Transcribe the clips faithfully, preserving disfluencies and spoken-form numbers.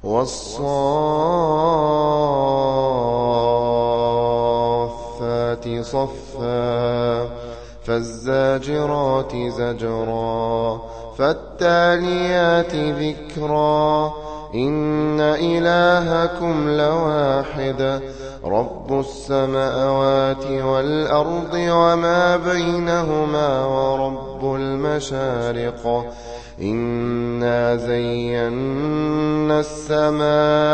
والصافات صفا فالزاجرات زجرا فالتاليات ذكرا إن إلهكم لواحد رب السماوات والأرض وما بينهما ورب المشارق إنا زينا السماء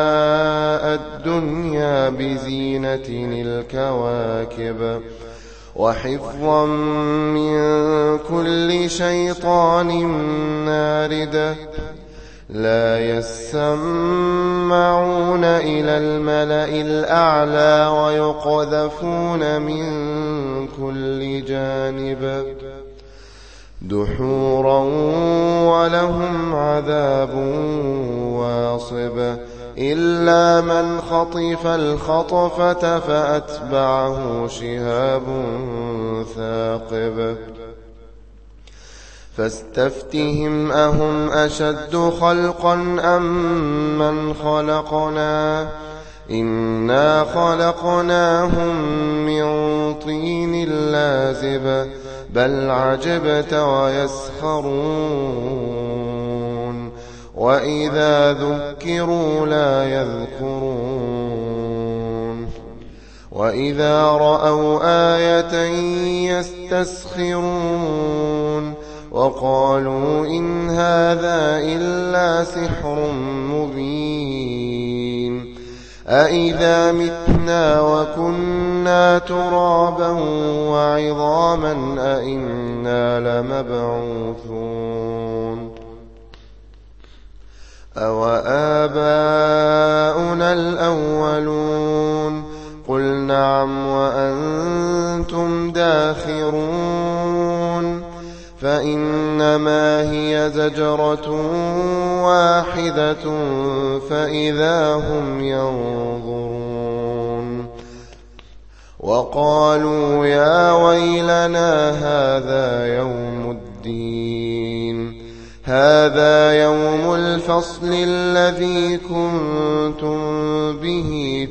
الدنيا بزينة الكواكب وحفظا من كل شيطان مارد لا يسمعون إلى الملأ الأعلى ويقذفون من كل جانب دحورا ولهم عذاب واصب إلا من خطف الخطفة فأتبعه شهاب ثاقب فاستفتهم أهم أشد خلقا أم من خلقنا إنا خلقناهم من طين لازب بل عجبت ويسخرون وإذا ذكروا لا يذكرون وإذا رأوا آية يستسخرون وقالوا إن هذا إلا سحر مبين أإذا متنا وكنا ترابا وعظاما أإنا لمبعوثون أوآباؤنا الأولون قل نعم وأنتم داخرون فإنما هي زجرة واحدة فإذا هم ينظرون وقالوا يا ويلنا هذا يوم الدين هذا يوم الفصل الذي كنتم به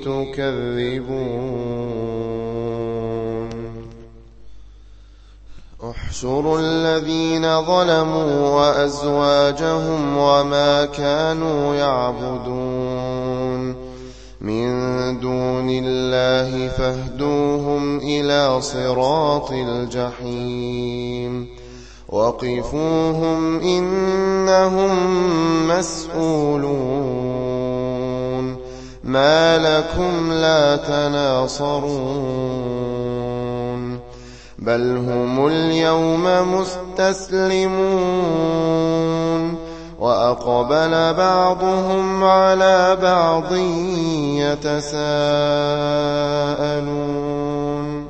تكذبون احشروا الذين ظلموا وأزواجهم وما كانوا يعبدون من دون الله فاهدوهم إلى صراط الجحيم وقفوهم إنهم مسؤولون ما لكم لا تناصرون بل هم اليوم مستسلمون وأقبل بعضهم على بعض يتساءلون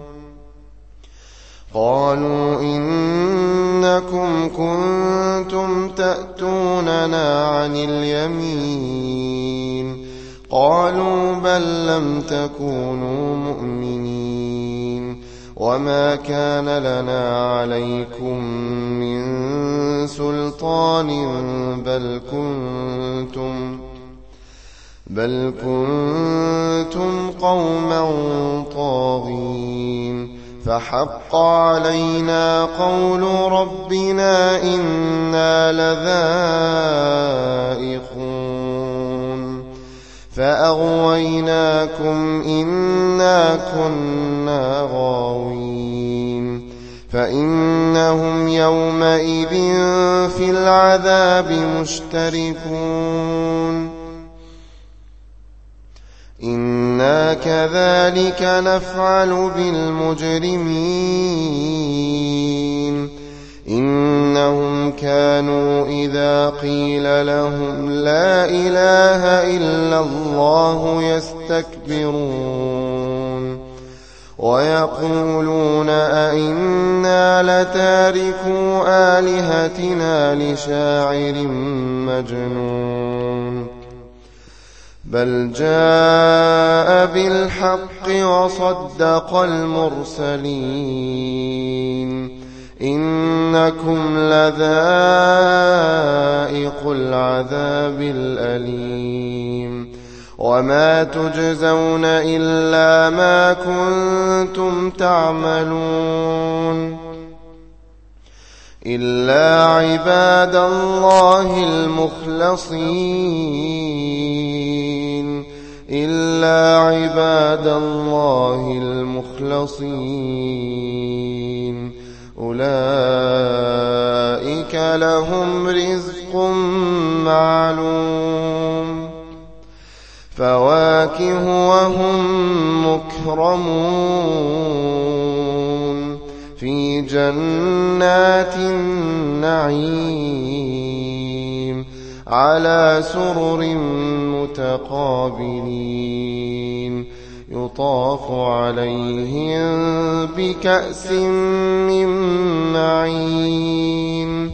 قالوا إنكم كنتم تأتوننا عن اليمين قالوا بل لم تكونوا مؤمنين وما كان لنا عليكم من سلطان بل كنتم بل كنتم قوما طاغين فحق علينا قول ربنا إنا لذائقون فأغويناكم إنا كنا غاوين فإنهم يومئذ في العذاب مشتركون إنا كذلك نفعل بالمجرمين إنهم كانوا إذا قيل لهم لا إله إلا الله يستكبرون ويقولون أئنا لتاركو آلهتنا لشاعر مجنون بل جاء بالحق وصدق المرسلين إنكم لذائق العذاب الأليم وما تجزون إلا ما كنتم تعملون إلا عباد الله المخلصين إلا عباد الله المخلصين أولئك لهم رزق معلوم فواكه وهم مكرمون في جنات النعيم على سرر متقابلين يطاف عليهم بكأس من معين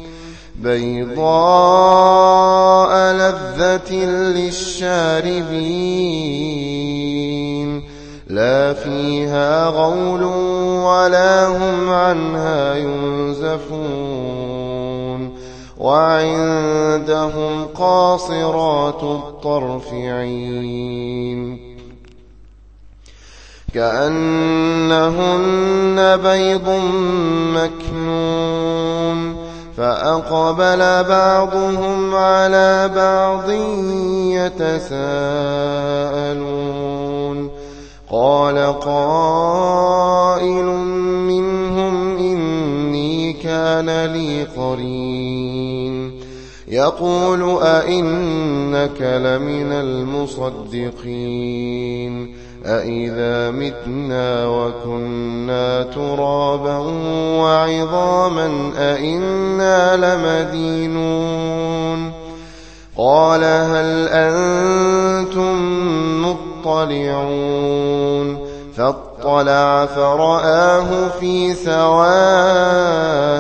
بيضاء لذة للشاربين لا فيها غول ولا هم عنها ينزفون وعندهم قاصرات الطرف عين كأنهن بيض مكنون فأقبل بعضهم على بعض يتساءلون قال قائل منهم إني كان لي قرين يقول أئنك لمن المصدقين أإذا متنا وكنا ترابا وعظاما أئنا لمدينون قال هل أنتم مطلعون فاطلع فرآه في سواء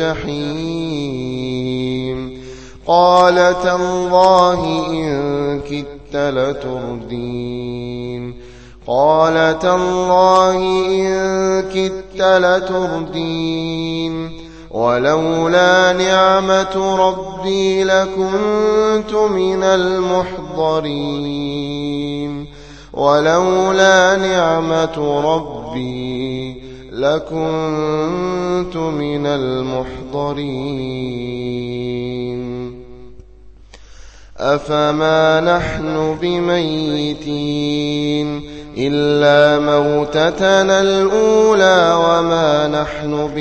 الجحيم قال تالله إن كدت لتردين قال تالله إن كدت لتردين ولولا نعمة ربي لكنت من المحضرين ولولا نعمة ربي لكنت من المحضرين أفما نحن بميتين إلا موتتنا الأولى وما نحن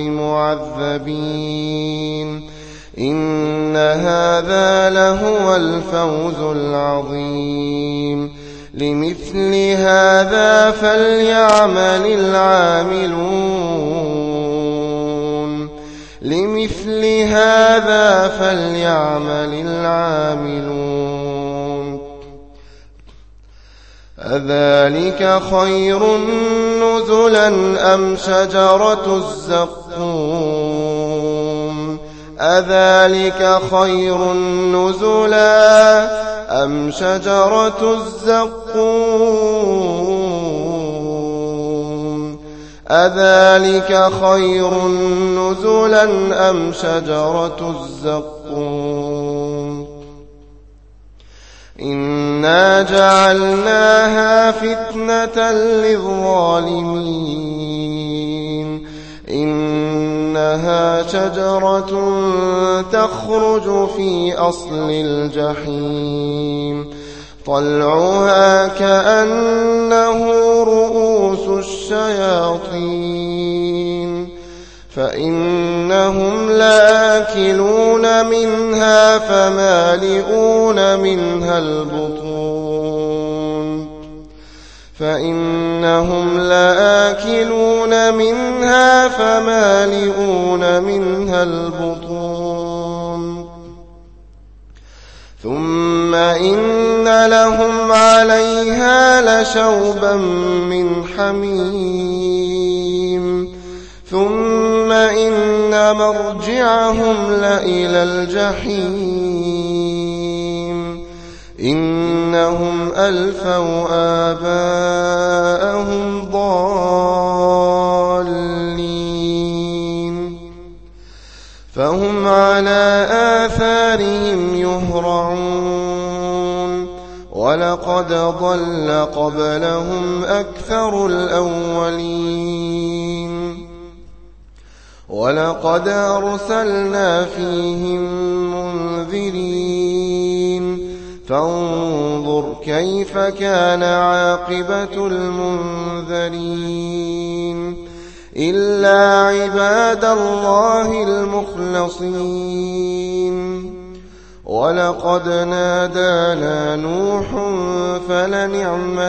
بمعذبين إن هذا لهو الفوز العظيم لمثل هذا فليعمل العاملون لمثل هذا فليعمل العاملون أذلك خير نزلا أم شجرة الزقوم أذلك خير نزلا أم شجرة الزقوم أذلك خير نزلا أم شجرة الزقوم إنا جعلناها فتنة للظالمين إنها شجرة تخرج في أصل الجحيم طلعها كأنه رؤوس الشياطين فإنهم لآكلون منها فمالئون منها البطون فإنهم لآكلون منها فمالئون منها البطون ثم إن لهم عليها لشوبا من حميم ثم إن مرجعهم لإلى الجحيم إنهم ألفوا آباءهم ضالين ولقد ضل قبلهم أكثر الأولين ولقد أرسلنا فيهم منذرين فانظر كيف كان عاقبة المنذرين إلا عباد الله المخلصين ولقد نادانا نوح فلنعم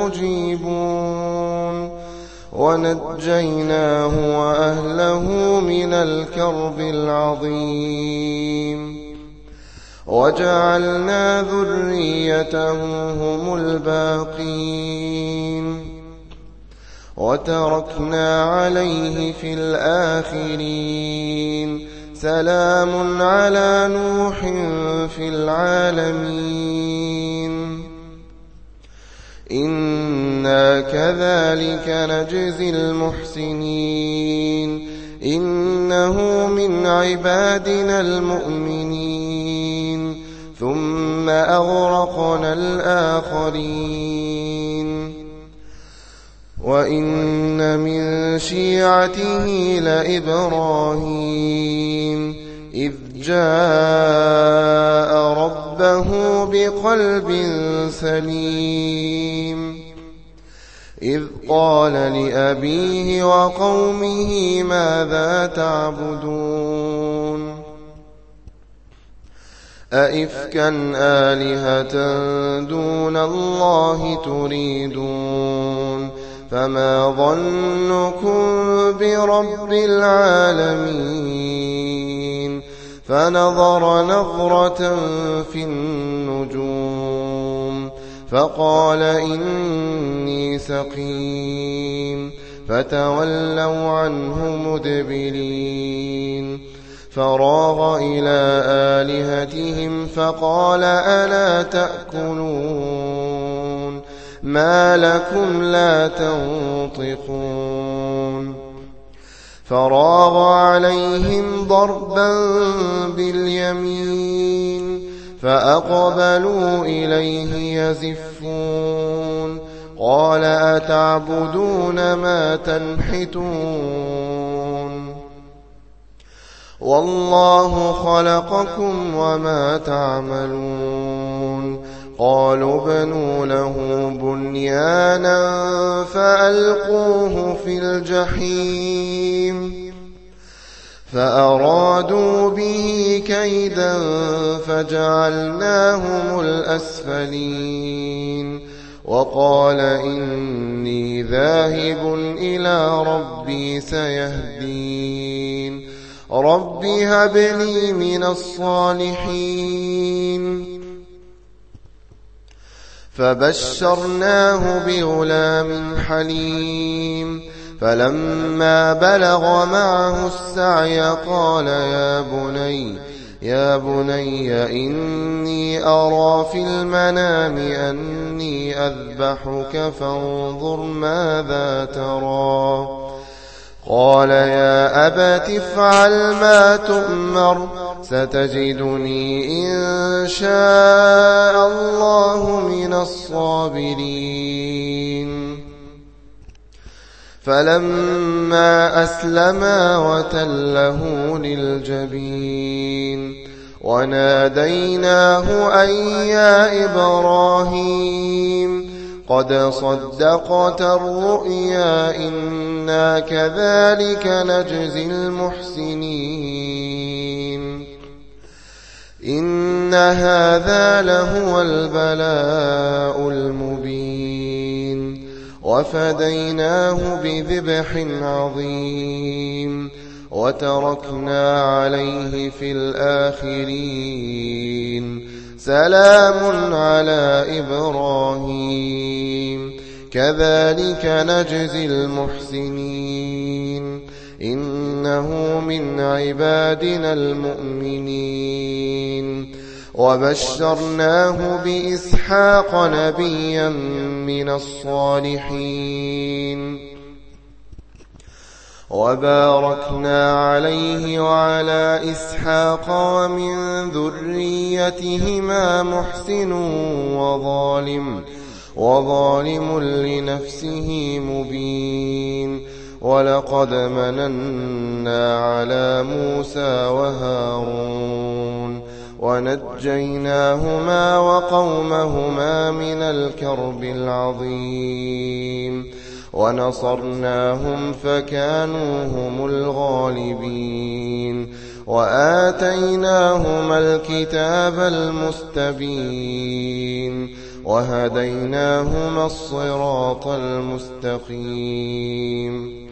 المجيبون ونجيناه وأهله من الكرب العظيم وجعلنا ذريته هم الباقين وتركنا عليه في الآخرين سلام على نوح في العالمين إنا كذلك نجزي المحسنين إنه من عبادنا المؤمنين ثم أغرقنا الآخرين وإن من شيعته لإبراهيم إذ جاء ربه بقلب سليم إذ قال لأبيه وقومه ماذا تعبدون أئفكا آلهة دون الله تريدون فما ظنكم برب العالمين فنظر نظرة في النجوم فقال إني سقيم فتولوا عنه مدبرين فراغ إلى آلهتهم فقال ألا تأكلون ما لكم لا تنطقون فراغ عليهم ضربا باليمين فأقبلوا إليه يزفون قال أتعبدون ما تنحتون والله خلقكم وما تعملون قالوا ابنوا له بنيانا فألقوه في الجحيم فأرادوا به كيدا فجعلناهم الأسفلين وقال إني ذاهب إلى ربي سيهدين رب هب لي من الصالحين فبشرناه بغلام حليم فلما بلغ معه السعي قال يا بني يا بني إني أرى في المنام أني أذبحك فانظر ماذا ترى قال يا أبت افعل ما تؤمر ستجدني إن شاء الله من الصابرين فلما أسلما وتله للجبين وناديناه أن يا إبراهيم قد صدقت الرؤيا إنا كذلك نجزي المحسنين إن هذا لهو البلاء المبين وفديناه بذبح عظيم وتركنا عليه في الآخرين سلام على إبراهيم كذلك نجزي المحسنين إنه من عبادنا المؤمنين وبشرناه بإسحاق نبيا من الصالحين وباركنا عليه وعلى إسحاق ومن ذريتهما محسن وظالم وظالم لنفسه مبين ولقد مننا على موسى وهارون ونجيناهما وقومهما من الكرب العظيم ونصرناهم فكانوا هم الغالبين وآتيناهما الكتاب المستبين وهديناهما الصراط المستقيم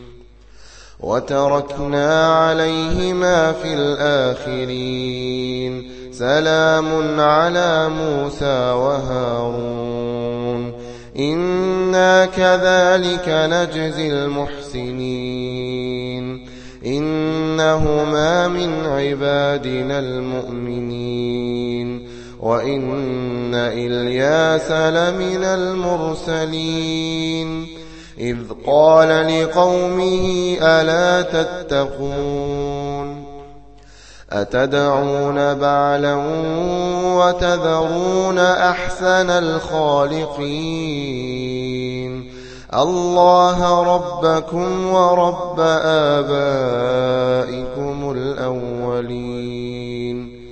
وتركنا عليهما في الآخرين سلام على موسى وهارون إنا كذلك نجزي المحسنين إنهما من عبادنا المؤمنين وإن إلياس لمن المرسلين إذ قال لقومه ألا تتقون أتدعون بعلا وتذرون أحسن الخالقين الله ربكم ورب آبائكم الأولين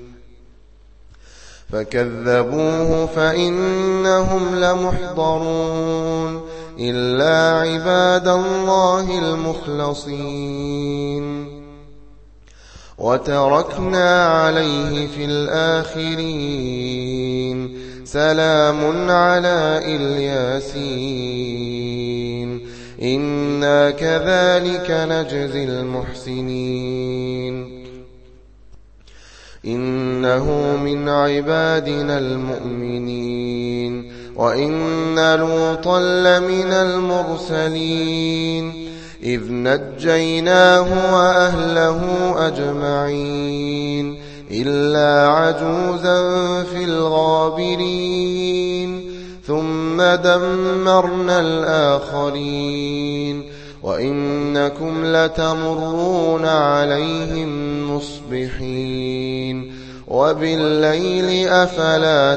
فكذبوه فإنهم لمحضرون إلا عباد الله المخلصين وتركنا عليه في الآخرين سلام على الياسين إنا كذلك نجزي المحسنين إنه من عبادنا المؤمنين وإن لوطا لمن المرسلين إذ نجيناه وأهله أجمعين إلا عجوزا في الغابرين ثم دمرنا الآخرين وإنكم لتمرون عليهم مصبحين وبالليل أفلا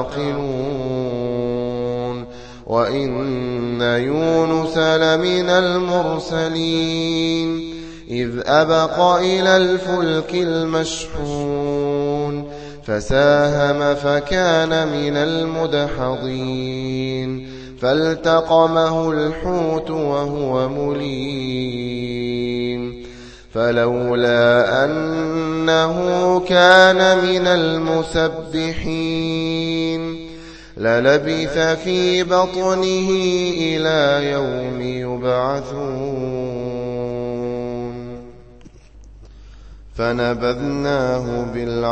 تعقلون وإن يونس لمن المرسلين إذ أبق إلى الفلك المشحون فساهم فكان من المدحضين فالتقمه الحوت وهو مليم فلولا أنه كان من المسبحين للبث في بطنه إلى يوم يبعثون فنبذناه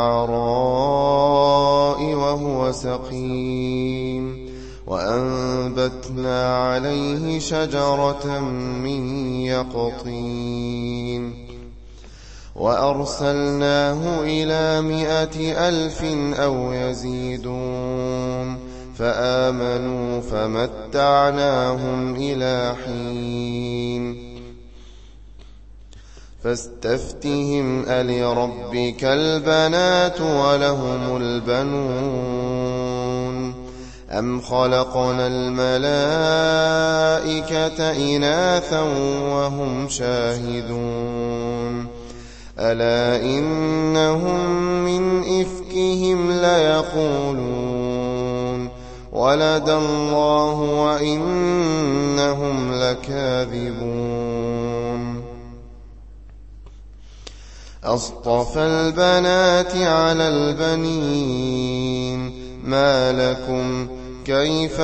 بالعراء وهو سقيم وأنبتنا عليه شجرة من يقطين وأرسلناه إلى مائة ألف أو يزيدون فآمنوا فمتعناهم إلى حين فاستفتهم ألربك البنات ولهم البنون أم خلقنا الملائكة إناثا وهم شاهدون ألا إنهم من إفكهم ليقولون ولد الله وإنهم لكاذبون أصطفى البنات على البنين ما لكم كيف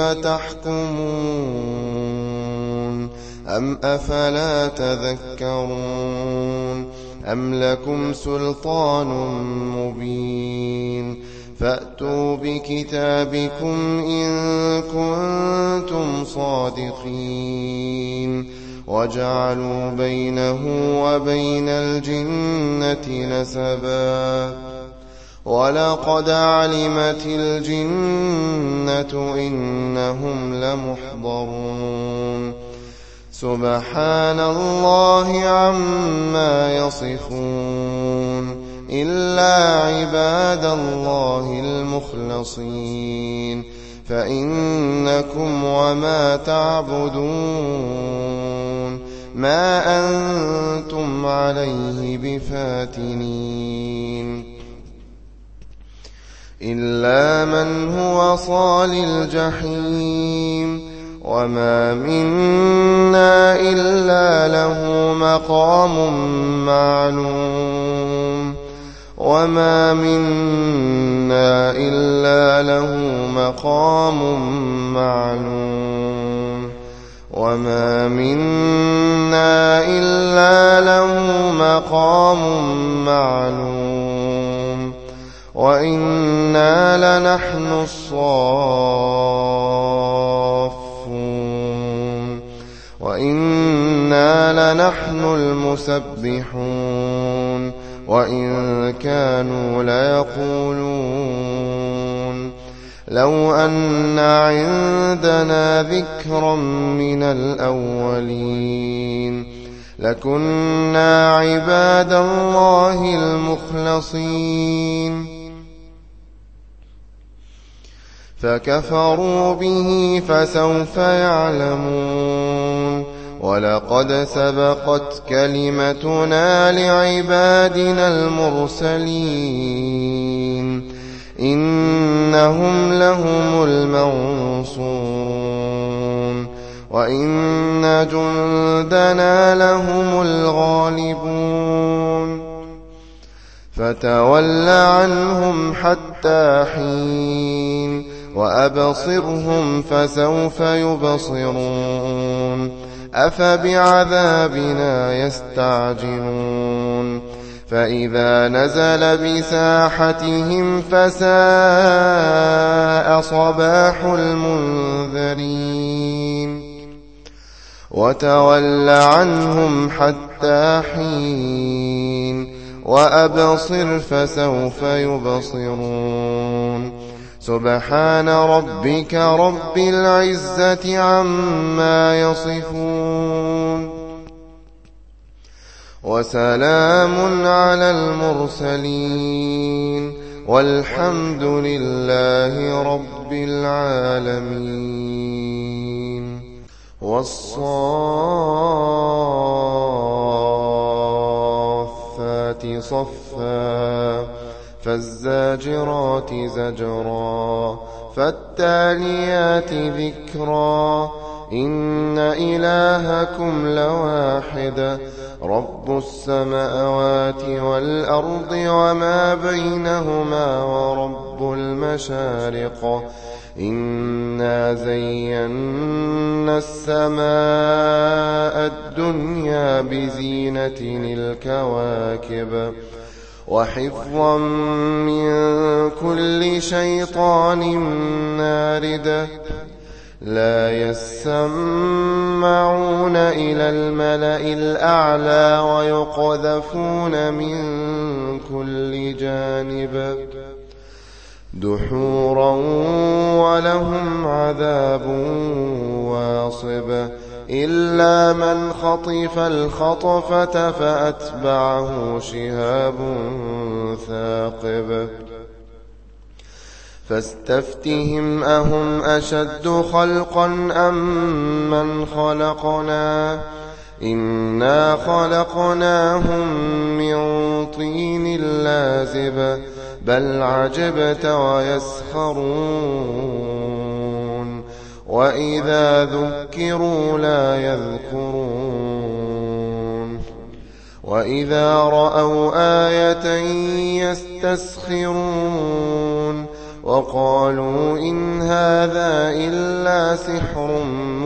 تحكمون أم أفلا تذكرون أم لكم سلطان مبين فأتوا بكتابكم إن كنتم صادقين وجعلوا بينه وبين الجنة نسبا ولقد علمت الجنة إنهم لمحضرون سبحان الله عما يصفون إلا عباد الله المخلصين فإنكم وما تعبدون ما أنتم عليه بفاتنين إلا من هو صال الجحيم وما منا إلا له مقام معلوم وما منا إلا له مقام معلوم وما منا إلا له مقام معلوم وإنا لنحن الصافون وإنا لنحن المسبحون وإن كانوا ليقولون لو أن عندنا ذكرا من الأولين لكنا عباد الله المخلصين فكفروا به فسوف يعلمون ولقد سبقت كلمتنا لعبادنا المرسلين إنهم لهم المنصورون وإن جندنا لهم الغالبون فتول عنهم حتى حين وأبصرهم فسوف يبصرون أفبعذابنا يستعجلون فإذا نزل بساحتهم فساء صباح المنذرين وتول عنهم حتى حين وأبصر فسوف يبصرون سبحان ربك رب العزة عما يصفون وسلام على المرسلين والحمد لله رب العالمين والصافات صفا فالزاجرات زجرا فالتاليات ذكرا إن إلهكم لواحد رب السماوات والأرض وما بينهما ورب المشارق إنا زينا السماء الدنيا بزينة الكواكب وحفظا من كل شيطان مارد لا يسمعون إلى الملأ الأعلى ويقذفون من كل جانب دحورا ولهم عذاب واصب إلا من خطف الخطفة فأتبعه شهاب ثاقب فاستفتهم أهم أشد خلقا أم من خلقنا إنا خلقناهم من طين لازب بل عجبت ويسخرون وإذا ذكروا لا يذكرون وإذا رأوا آية يستسخرون وقالوا إن هذا إلا سحر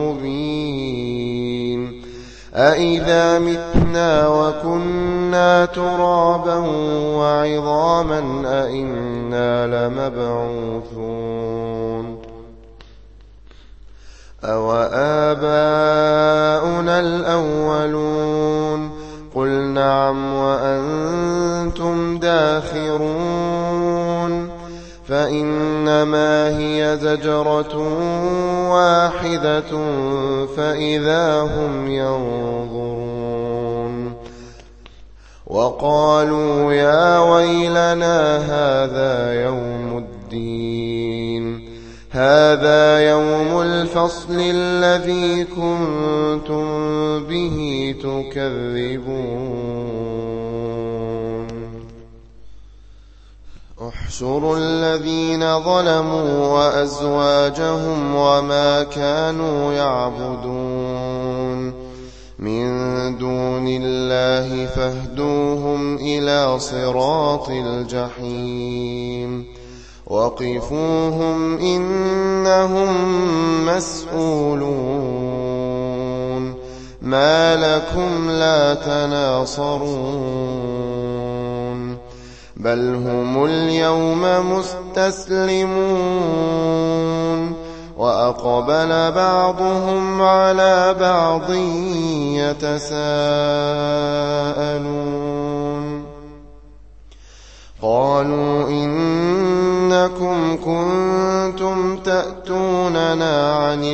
مبين أإذا متنا وكنا ترابا وعظاما أإنا لمبعوثون أوآباؤنا الأولون قل نعم وأنتم داخرون فإن فإنما هي زجرة واحدة فإذا هم ينظرون وقالوا يا ويلنا هذا يوم الدين هذا يوم الفصل الذي كنتم به تكذبون احشروا الذين ظلموا وأزواجهم وما كانوا يعبدون من دون الله فاهدوهم إلى صراط الجحيم وقفوهم إنهم مسؤولون ما لكم لا تناصرون بل هم اليوم مستسلمون وأقبل بعضهم على بعض يتساءلون قالوا إنكم كنتم تأتوننا عن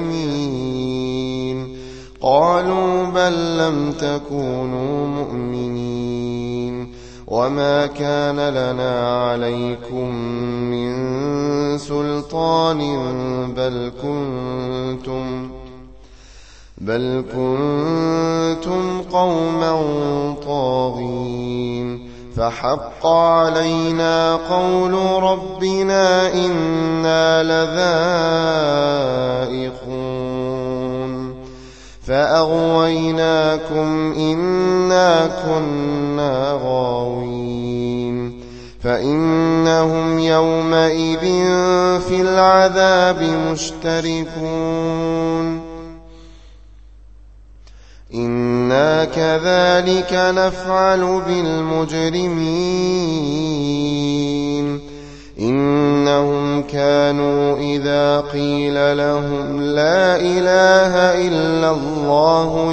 اليمين قالوا بل لم تكونوا مؤمنين وما كان لنا عليكم من سلطان بل كنتم بل كنتم قوما طاغين فحق علينا قول ربنا إنا لذائقون فأغويناكم إنا كنا غاوين فإنهم يومئذ في العذاب مشتركون إنا كذلك نفعل بالمجرمين إنهم كانوا إذا قيل لهم لا إله إلا الله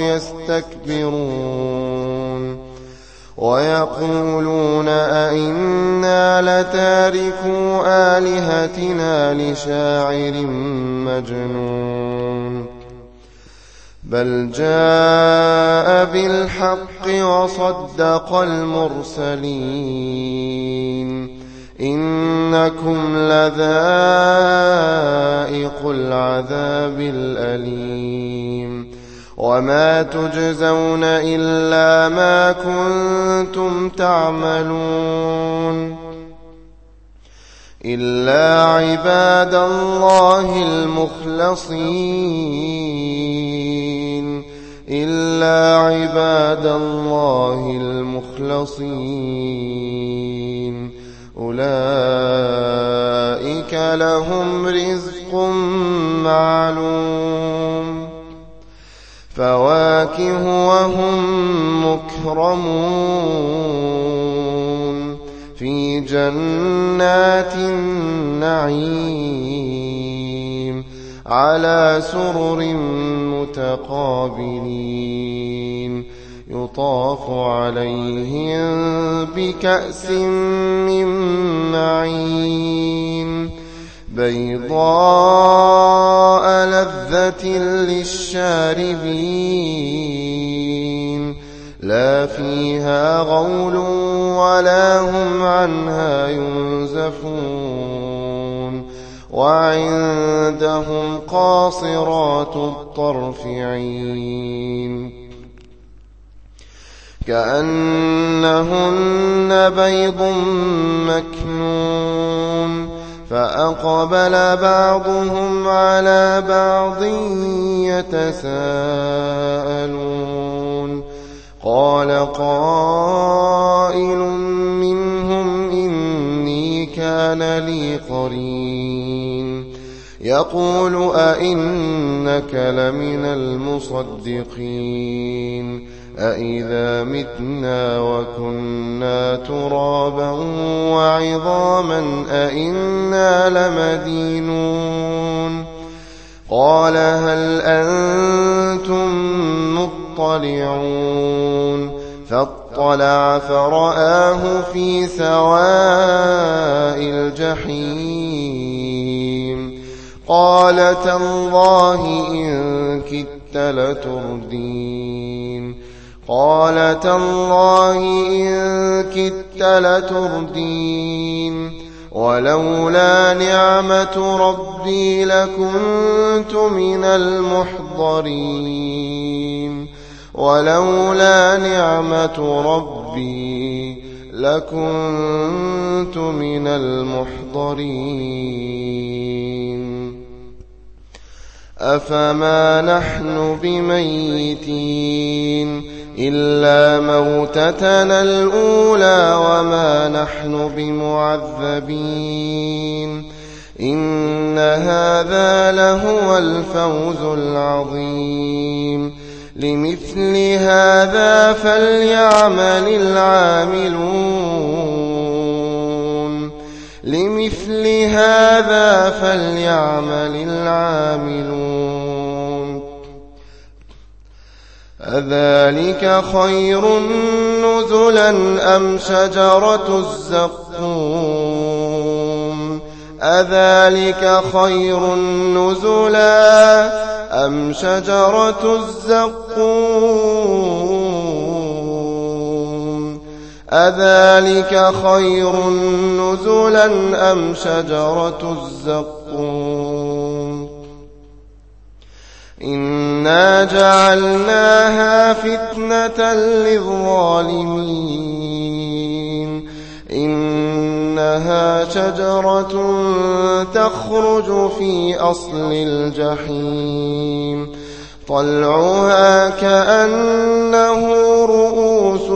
يستكبرون ويقولون أئنا لتاركو آلهتنا لشاعر مجنون بل جاء بالحق وصدق المرسلين إنكم لذائق العذاب الأليم وما تجزون إلا ما كنتم تعملون إلا عباد الله المخلصين إلا عباد الله المخلصين أولئك لهم رزق معلوم فواكه وهم مكرمون في جنات النعيم على سرر متقابلين يطاف عليهم بكأس من معين بيضاء لذة للشاربين لا فيها غول ولا هم عنها ينزفون وعندهم قاصرات الطرف عين كأنهن بيض مكنون فأقبل بعضهم على بعض يتساءلون قال قائل منهم إني كان لي قرين يقول أئنك لمن المصدقين أئذا متنا وكنا ترابا وعظاما أئنا لمدينون قال هل أنتم مطلعون فاطلع فرآه في سواء الجحيم قال تالله إن كدت لتردين قال تالله إن كدت لتردين ولولا نعمة ربي لكنت من المحضرين ولولا نعمة ربي لكنت من المحضرين أفما نحن بميتين إلا موتتنا الأولى وما نحن بمعذبين إن هذا لهو الفوز العظيم لمثل هذا فليعمل العاملون لمثل هذا فليعمل العاملون أذلك خير نزلا أم شجرة الزقوم أذلك خير نزلا أم شجرة الزقوم أذلك خير نزلا أم شجرة الزقوم إنا جعلناها فتنة للظالمين إنها شجرة تخرج في أصل الجحيم طلعها كأنه رؤوس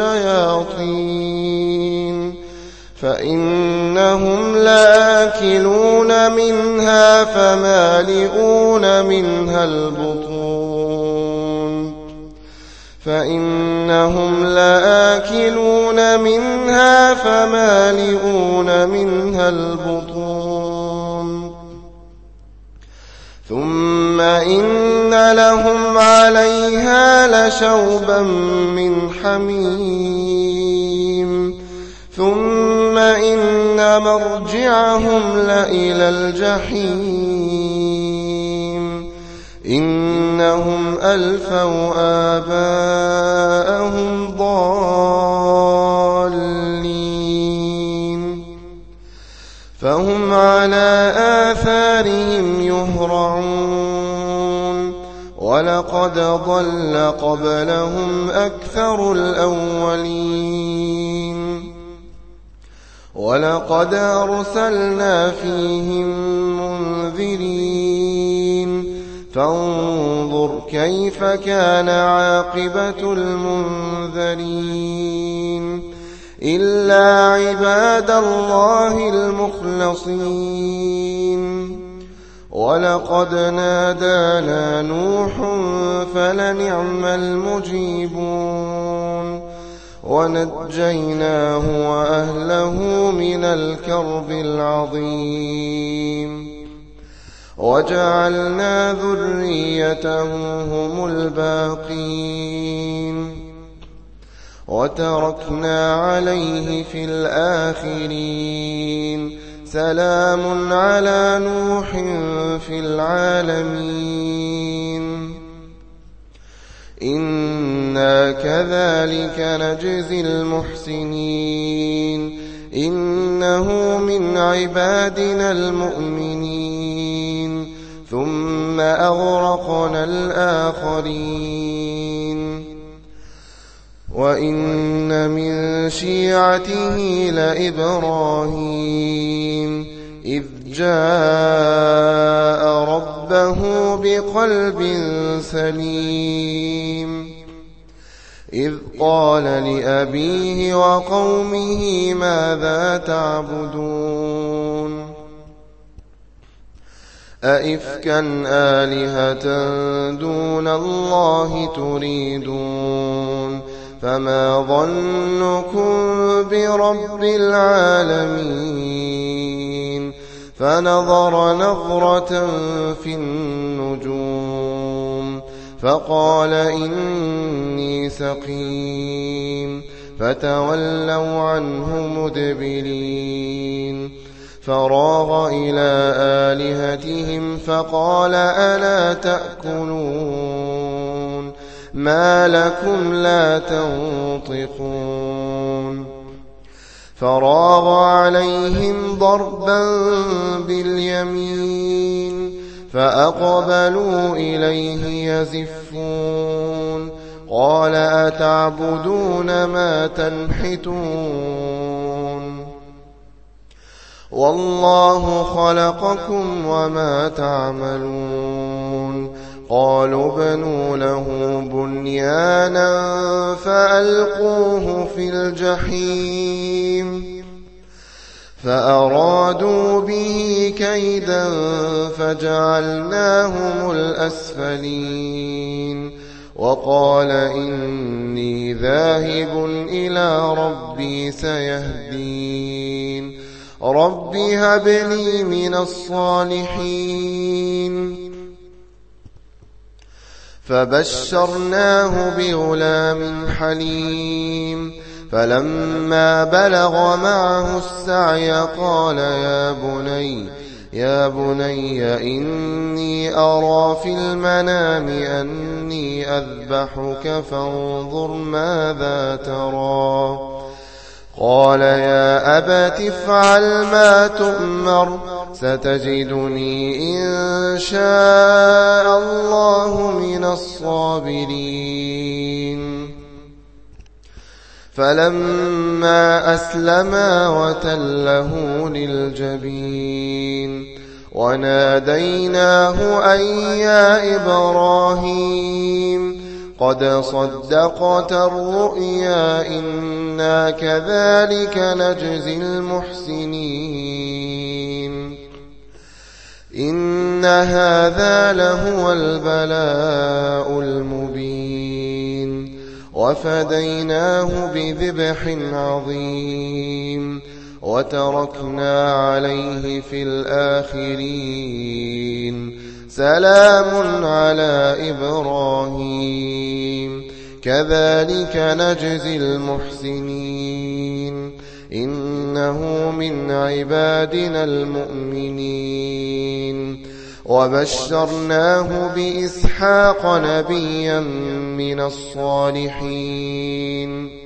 الشياطين فإنهم لآكلون منها فمالئون منها البطون فإنهم لآكلون منها فمالئون منها البطون ثم إن لهم عليها لشوبا من حميم ثم إن مرجعهم لإلى الجحيم إنهم ألفوا آباءهم ضالين فهم على آثارهم يهرعون ولقد ضل قبلهم أكثر الأولين ولقد أرسلنا فيهم منذرين فانظر كيف كان عاقبة المنذرين إلا عباد الله المخلصين ولقد نادانا نوح فلنعم المجيبون ونجيناه وأهله من الكرب العظيم وجعلنا ذريته هم الباقين وتركنا عليه في الآخرين سلام على نوح في العالمين إنا كذلك نجزي المحسنين إنه من عبادنا المؤمنين ثم أغرقنا الآخرين وإن من شيعته لإبراهيم إذ جاء ربه بقلب سليم إذ قال لأبيه وقومه ماذا تعبدون أئفكا آلهة دون الله تريدون فما ظنكم برب العالمين فنظر نظرة في النجوم فقال إني سقيم فتولوا عنه مدبرين فراغ إلى آلهتهم فقال ألا تأكلون ما لكم لا تنطقون فراغ عليهم ضربا باليمين فأقبلوا إليه يزفون قال أتعبدون ما تنحتون والله خلقكم وما تعملون قالوا ابنوا له بنيانا فألقوه في الجحيم فأرادوا به كيدا فجعلناهم الأسفلين وقال إني ذاهب إلى ربي سيهدين رب هب لي من الصالحين فبشرناه بغلام حليم فلما بلغ معه السعي قال يا بني يا بني إني أرى في المنام أني أذبحك فانظر ماذا ترى قال يا أبت افعل ما تؤمر ستجدني إن شاء الله من الصابرين فلما أسلما وتله للجبين وناديناه أن يا إبراهيم قد صدقت الرؤيا إنا كذلك نجزي المحسنين إن هذا لهو البلاء المبين وفديناه بذبح عظيم وتركنا عليه في الآخرين سلام على إبراهيم كذلك نجزي المحسنين إنه من عبادنا المؤمنين وبشرناه بإسحاق نبيا من الصالحين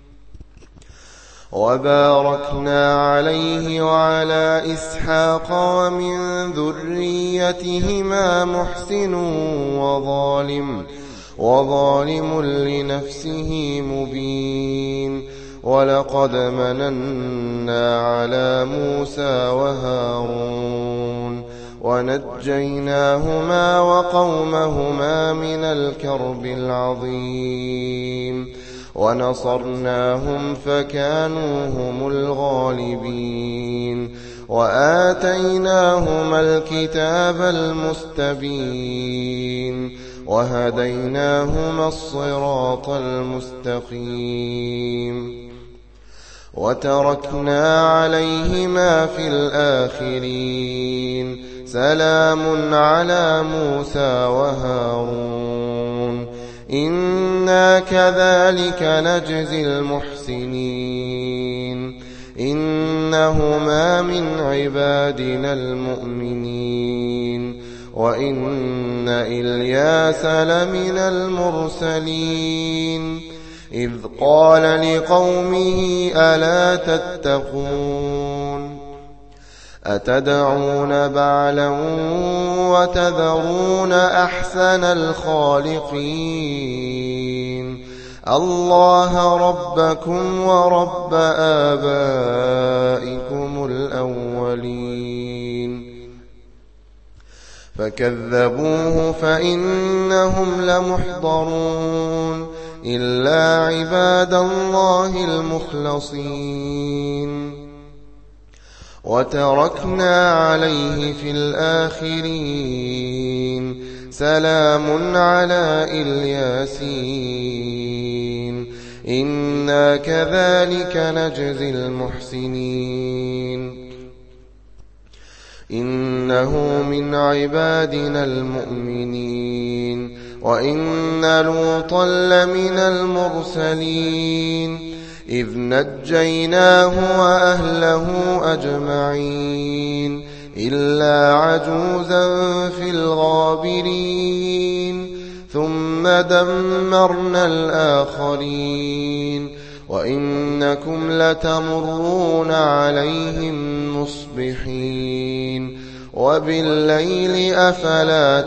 وباركنا عليه وعلى إسحاق ومن ذريتهما محسن وظالم وظالم لنفسه مبين ولقد مننا على موسى وهارون ونجيناهما وقومهما من الكرب العظيم ونصرناهم فكانوا هم الغالبين وآتيناهما الكتاب المستبين وهديناهما الصراط المستقيم وتركنا عليهما في الآخرين سلام على موسى وهارون إنا كذلك نجزي المحسنين إنهما من عبادنا المؤمنين وإن إلياس لمن المرسلين إذ قال لقومه ألا تتقون أتدعون بعلا وتذرون أحسن الخالقين الله ربكم ورب آبائكم الأولين فكذبوه فإنهم لمحضرون إلا عباد الله المخلصين وتركنا عليه في الآخرين سلام على الياسين إنا كذلك نجزي المحسنين إنه من عبادنا المؤمنين وإن لوطا لمن المرسلين إذ نجيناه وأهله أجمعين إلا عجوزا في الغابرين ثم دمرنا الآخرين وإنكم لتمرون عليهم مصبحين وبالليل أفلا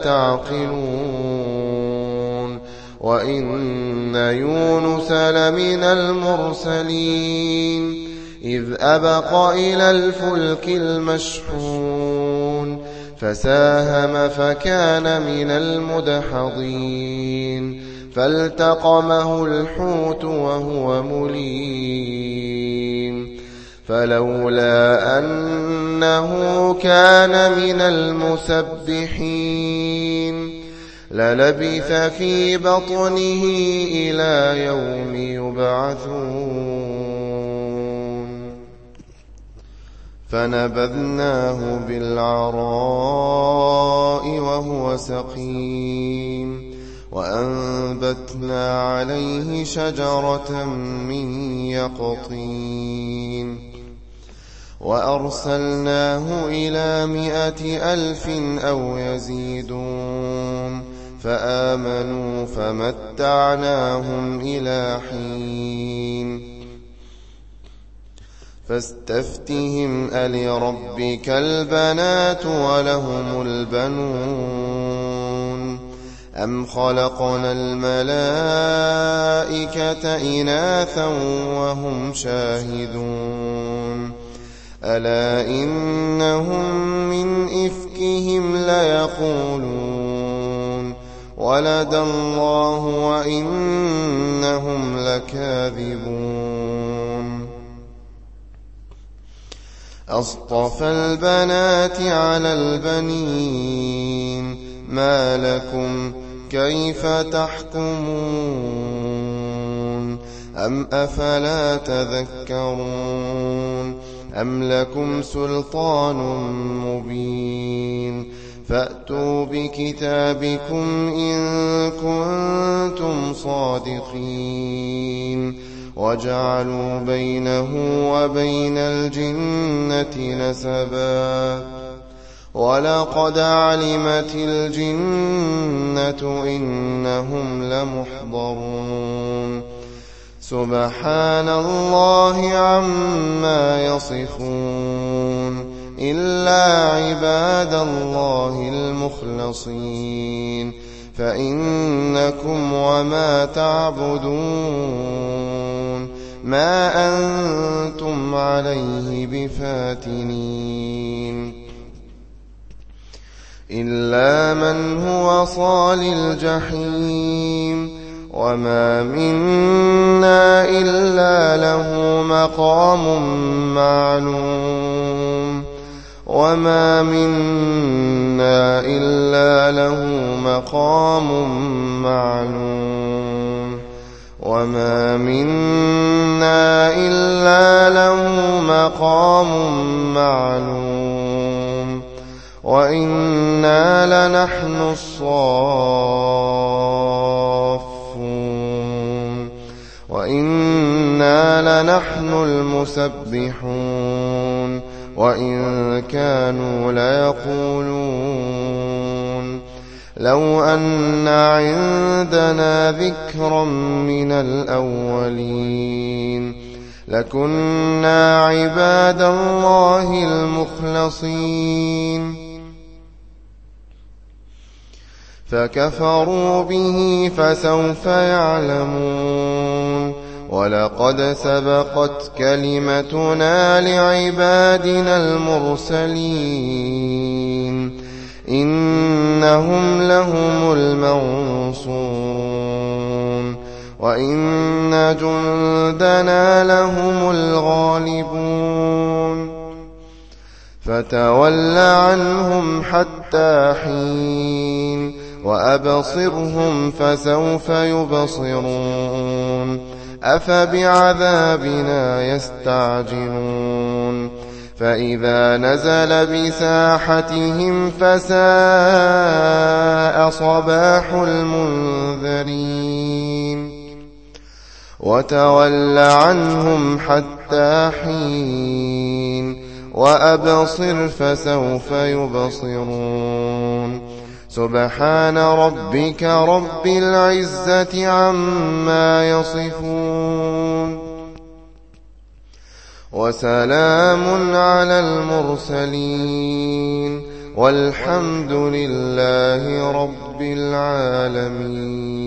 تعقلون وإن يونس لمن المرسلين إذ أبق إلى الفلك المشحون فساهم فكان من المدحضين فالتقمه الحوت وهو مليم فلولا أنه كان من المسبحين للبث في بطنه إلى يوم يبعثون فنبذناه بالعراء وهو سقيم وأنبتنا عليه شجرة من يقطين وأرسلناه إلى مائة ألف أو يزيدون فآمنوا فمتعناهم إلى حين فاستفتهم ألربك البنات ولهم البنون أم خلقنا الملائكة إناثا وهم شاهدون ألا إنهم من إفكهم ليقولون ولد الله وإنهم لكاذبون أصطفى البنات على البنين ما لكم كيف تحكمون أم أفلا تذكرون أم لكم سلطان مبين فأتوا بكتابكم إن كنتم صادقين وجعلوا بينه وبين الجنة نسبا ولقد علمت الجنة إنهم لمحضرون سبحان الله عما يصفون إلا عباد الله المخلصين فإنكم وما تعبدون ما أنتم عليه بفاتنين إلا من هو صال الجحيم وما منا إلا له مقام معلوم وما منا إلا له مقام معلوم وما منا إلا له مقام معلوم وإنا لنحن الصافون وإنا لنحن المسبحون وإن كانوا ليقولون لو أن عندنا ذكرا من الأولين لكنا عباد الله المخلصين فكفروا به فسوف يعلمون ولقد سبقت كلمتنا لعبادنا المرسلين إنهم لهم المنصورون وإن جندنا لهم الغالبون فتول عنهم حتى حين وأبصرهم فسوف يبصرون أفبعذابنا يستعجلون فإذا نزل بساحتهم فساء صباح المنذرين وتول عنهم حتى حين وأبصر فسوف يبصرون سبحان ربك رب العزة عما يصفون وسلام على المرسلين والحمد لله رب العالمين.